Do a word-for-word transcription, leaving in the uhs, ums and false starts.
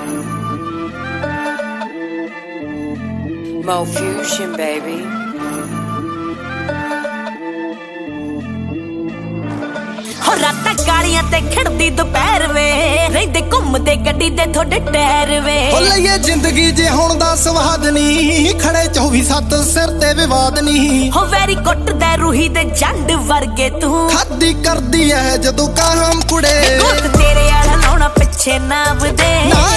Mo Fusion, baby. ਹੋ ਰਾਤਾਂ ਕਾਲੀਆਂ ਤੇ ਖਿੜਦੀ ਦੁਪਹਿਰ ਵੇ ਰਹਿੰਦੇ ਘੁੰਮਦੇ ਗੱਡੀ ਦੇ ਤੁਹਾਡੇ ਟਾਇਰ ਵੇ ਹੋ ਲਈਏ ਜ਼ਿੰਦਗੀ ਜੇ ਹੁਣ ਦਾ ਸਵਾਦ ਨਹੀਂ ਖੜੇ ਚੌਵੀ ਸੱਤ ਸਿਰ ਤੇ ਵਿਵਾਦ ਨਹੀਂ ਹੋ ਵੈਰੀ ਕੁੱਟਦਾ ਰੂਹੀ ਦੇ ਜੰਡ ਵਰਗੇ ਤੂੰ ਖਾਦੀ ਕਰਦੀ ਐ ਜਦੋਂ ਕਾਹਮ ਕੁੜੇ ਗੁੱਤ ਤੇਰੇ ਆਲਾ ਲਾਉਣਾ ਪਿੱਛੇ ਨਾ ਵਧੇ ਨਾ